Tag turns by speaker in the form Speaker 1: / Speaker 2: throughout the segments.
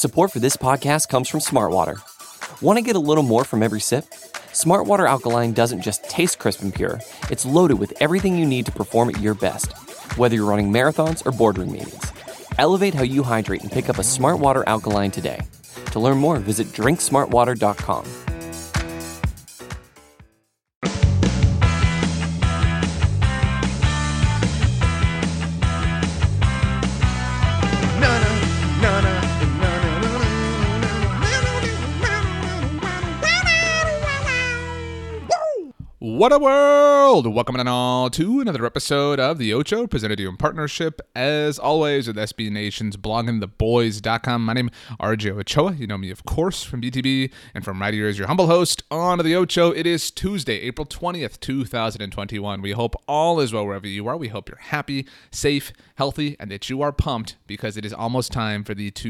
Speaker 1: Support for this podcast comes from Smartwater. Want to get a little more from every sip? Smartwater Alkaline doesn't just taste crisp and pure, it's loaded with everything you need to perform at your best, whether you're running marathons or boardroom meetings. Elevate how you hydrate and pick up a Smartwater Alkaline today. To learn more, visit drinksmartwater.com.
Speaker 2: What a world! Welcome on all to another episode of The Ocho, presented to you in partnership, as always, with SB Nation's bloggingtheboys.com. My name is RJ Ochoa. You know me, of course, from BTB, and from right here as your humble host on The Ocho. It is Tuesday, April 20th, 2021. We hope all is well wherever you are. We hope you're happy, safe, healthy, and that you are pumped because it is almost time for the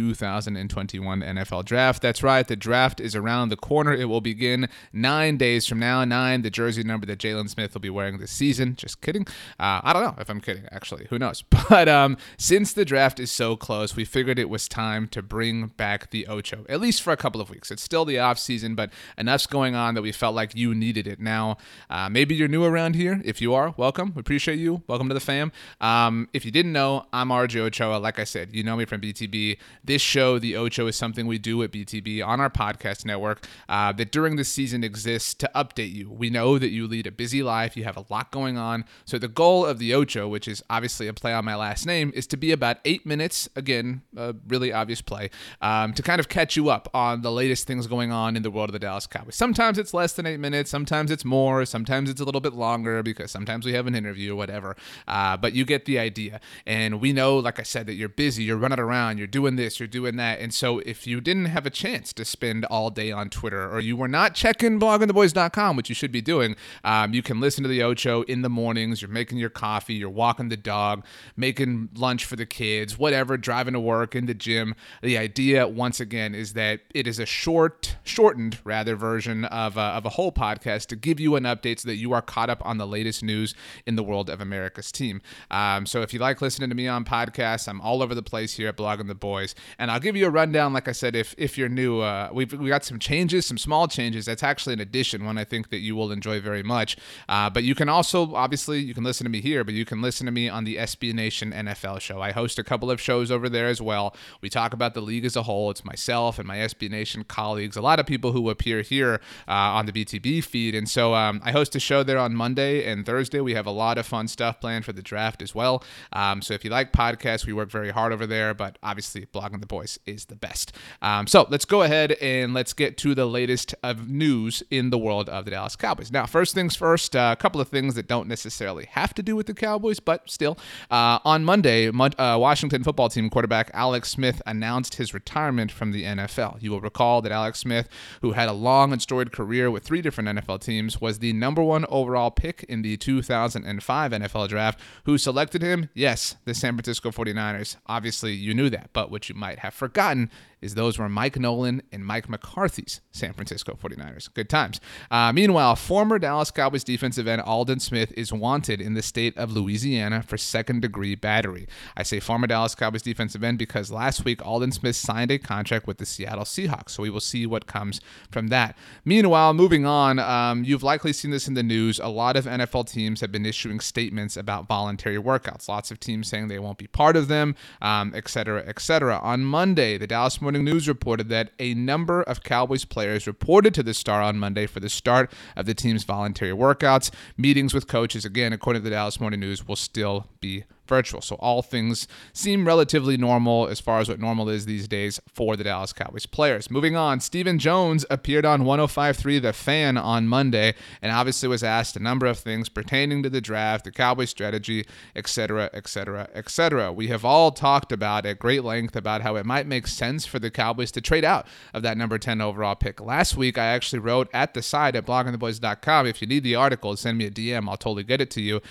Speaker 2: 2021 NFL Draft. That's right, the draft is around the corner. It will begin 9 days from now. 9, the jersey number that Jalen Smith will be wearing this season. Just kidding. I don't know if I'm kidding, actually. Who knows? But since the draft is so close, we figured it was time to bring back the Ocho, at least for a couple of weeks. It's still the off season, but enough's going on that we felt like you needed it. Now, maybe you're new around here. If you are, welcome. We appreciate you. Welcome to the fam. If you didn't know, I'm RJ Ochoa. Like I said, you know me from BTB. This show, The Ocho, is something we do at BTB on our podcast network that during the season exists to update you. We know that you lead a busy life. You have a lot going on. So the goal of the Ocho, which is obviously a play on my last name, is to be about 8 minutes, again, a really obvious play, to kind of catch you up on the latest things going on in the world of the Dallas Cowboys. Sometimes it's less than 8 minutes. Sometimes it's more. Sometimes it's a little bit longer because sometimes we have an interview or whatever. But you get the idea. And we know, like I said, that you're busy. You're running around. You're doing this. You're doing that. And so if you didn't have a chance to spend all day on Twitter, or you were not checking bloggingtheboys.com, which you should be doing, you can listen to the Ocho in the mornings. You're making your coffee, you're walking the dog, making lunch for the kids, whatever, driving to work, in the gym. The idea, once again, is that it is a shortened version of a whole podcast to give you an update so that you are caught up on the latest news in the world of America's team. So if you like listening to me on podcasts, I'm all over the place here at Blogging the Boys. And I'll give you a rundown, like I said, if you're new. We got some changes, some small changes. That's actually an addition, one I think that you will enjoy very much. But you can also, obviously, you can listen to me here, but you can listen to me on the SB Nation NFL show. I host a couple of shows over there as well. We talk about the league as a whole. It's myself and my SB Nation colleagues, a lot of people who appear here on the BTB feed. And so I host a show there on Monday and Thursday. We have a lot of fun stuff planned for the draft as well. So if you like podcasts, we work very hard over there, but obviously Blogging the Boys is the best. So let's go ahead and let's get to the latest of news in the world of the Dallas Cowboys. Now, first things first, a couple of things that don't necessarily have to do with the Cowboys, but still. On Monday, Washington football team quarterback Alex Smith announced his retirement from the NFL. You will recall that Alex Smith, who had a long and storied career with 3 different NFL teams, was the number 1 overall pick in the 2005 NFL Draft. Who selected him? Yes, the San Francisco 49ers. Obviously, you knew that, but what you might have forgotten is those were Mike Nolan and Mike McCarthy's San Francisco 49ers. Good times. Meanwhile, former Dallas Cowboys defensive end Aldon Smith is wanted in the state of Louisiana for second-degree battery. I say former Dallas Cowboys defensive end because last week Aldon Smith signed a contract with the Seattle Seahawks, so we will see what comes from that. Meanwhile, moving on, you've likely seen this in the news. A lot of NFL teams have been issuing statements about voluntary workouts. Lots of teams saying they won't be part of them, et cetera, et cetera. On Monday, the Dallas Morning News reported that a number of Cowboys players reported to the Star on Monday for the start of the team's voluntary workouts. Meetings with coaches, again, according to the Dallas Morning News, will still be virtual. So all things seem relatively normal as far as what normal is these days for the Dallas Cowboys players. Moving on, Stephen Jones appeared on 105.3 The Fan on Monday and obviously was asked a number of things pertaining to the draft, the Cowboys strategy, etc., etc., etc. We have all talked about at great length about how it might make sense for the Cowboys to trade out of that number 10 overall pick. Last week, I actually wrote at the site at bloggingtheboys.com. If you need the article, send me a DM. I'll totally get it to you.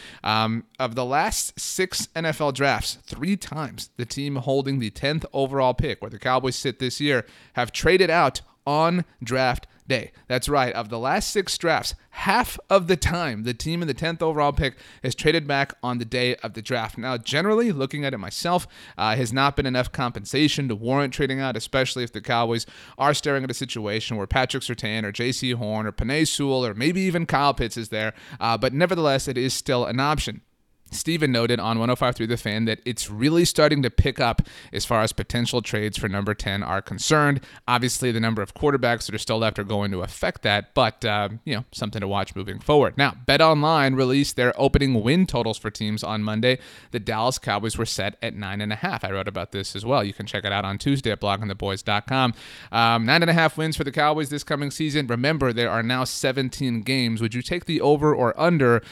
Speaker 2: Of the last 6 NFL drafts, 3 times the team holding the 10th overall pick, where the Cowboys sit this year, have traded out on draft day. That's right. Of the last 6 drafts, half of the time, the team in the 10th overall pick has traded back on the day of the draft. Now, generally, looking at it myself, has not been enough compensation to warrant trading out, especially if the Cowboys are staring at a situation where Patrick Surtain or J.C. Horn or Penei Sewell or maybe even Kyle Pitts is there. But nevertheless, it is still an option. Steven noted on 105.3 The Fan that it's really starting to pick up as far as potential trades for number 10 are concerned. Obviously, the number of quarterbacks that are still left are going to affect that, but, something to watch moving forward. Now, BetOnline released their opening win totals for teams on Monday. The Dallas Cowboys were set at 9.5. I wrote about this as well. You can check it out on Tuesday at bloggingtheboys.com. 9.5 wins for the Cowboys this coming season. Remember, there are now 17 games. Would you take the over or under?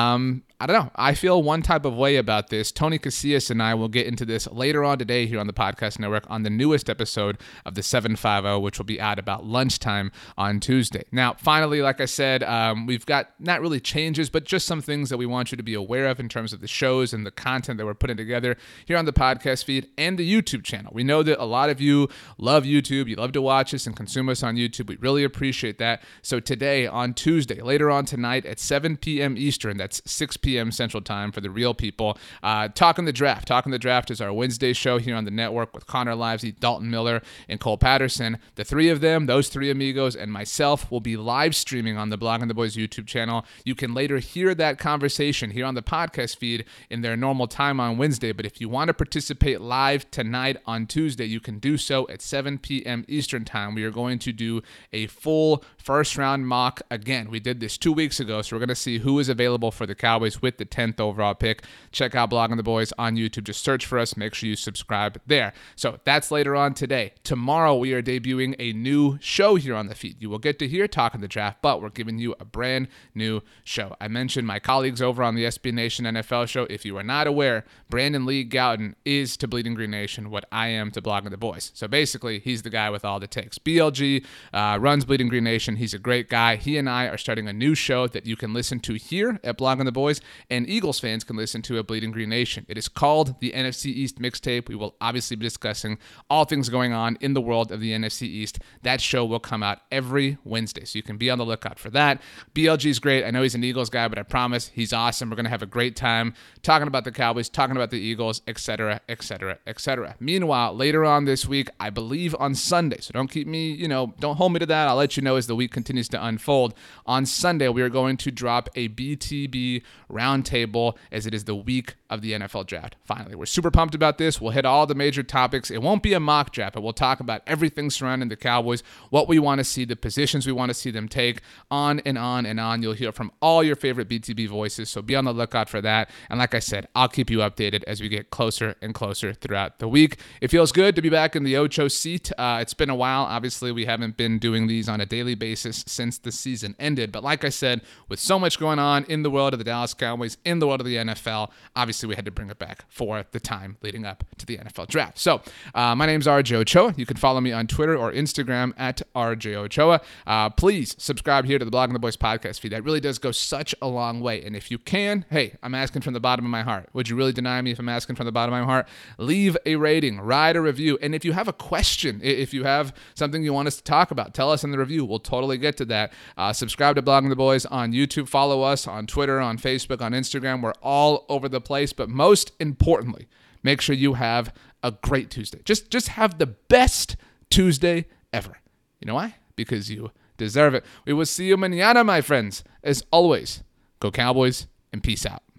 Speaker 2: I don't know. I feel one type of way about this. Tony Casillas and I will get into this later on today here on the Podcast Network on the newest episode of the 750, which will be out about lunchtime on Tuesday. Now, finally, like I said, we've got not really changes, but just some things that we want you to be aware of in terms of the shows and the content that we're putting together here on the podcast feed and the YouTube channel. We know that a lot of you love YouTube. You love to watch us and consume us on YouTube. We really appreciate that. So today, on Tuesday, later on tonight at 7 p.m. Eastern, that's 6 p.m. Central Time for the real people. Talking the Draft. Talking the Draft is our Wednesday show here on the network with Connor Livesey, Dalton Miller, and Cole Patterson. The three of them, those three amigos, and myself will be live streaming on the Blogging the Boys YouTube channel. You can later hear that conversation here on the podcast feed in their normal time on Wednesday, but if you want to participate live tonight on Tuesday, you can do so at 7 p.m. Eastern Time. We are going to do a full first-round mock again. We did this 2 weeks ago, so we're going to see who is available for the Cowboys with the 10th overall pick. Check out Blogging the Boys on YouTube. Just search for us. Make sure you subscribe there. So that's later on today. Tomorrow, we are debuting a new show here on the feed. You will get to hear Talking the Draft, but we're giving you a brand new show. I mentioned my colleagues over on the SB Nation NFL show. If you are not aware, Brandon Lee Gowton is to Bleeding Green Nation what I am to Blogging the Boys. So basically, he's the guy with all the takes. BLG runs Bleeding Green Nation. He's a great guy. He and I are starting a new show that you can listen to here at Blogging the Boys, and Eagles fans can listen to at Bleeding Green Nation. It is called the NFC East Mixtape. We will obviously be discussing all things going on in the world of the NFC East. That show will come out every Wednesday, so you can be on the lookout for that. BLG's great. I know he's an Eagles guy, but I promise he's awesome. We're going to have a great time talking about the Cowboys, talking about the Eagles, etc., etc., etc. Meanwhile, later on this week, I believe on Sunday, so don't keep me, don't hold me to that. I'll let you know as the week continues to unfold. On Sunday, we are going to drop a BTB roundtable as it is the week of the NFL draft. Finally, we're super pumped about this. We'll hit all the major topics. It won't be a mock draft, but we'll talk about everything surrounding the Cowboys, what we want to see, the positions we want to see them take, on and on and on. You'll hear from all your favorite BTB voices, so be on the lookout for that. And like I said, I'll keep you updated as we get closer and closer throughout the week. It feels good to be back in the Ocho seat. It's been a while. Obviously, we haven't been doing these on a daily basis since the season ended. But like I said, with so much going on in the world of the Dallas Cowboys, in the world of the NFL, obviously we had to bring it back for the time leading up to the NFL draft. So my name's RJ Ochoa. You can follow me on Twitter or Instagram at RJ Ochoa. Please subscribe here to the Blogging the Boys podcast feed. That really does go such a long way. And if you can, hey, I'm asking from the bottom of my heart. Would you really deny me if I'm asking from the bottom of my heart? Leave a rating, write a review. And if you have a question, if you have something you want us to talk about, tell us in the review. We'll totally get to that. Subscribe to Blogging the Boys on YouTube. Follow us on Twitter, on Facebook, on Instagram. We're all over the place. But most importantly, make sure you have a great Tuesday. Just have the best Tuesday ever. You know why? Because you deserve it. We will see you mañana, my friends. As always, go Cowboys and peace out.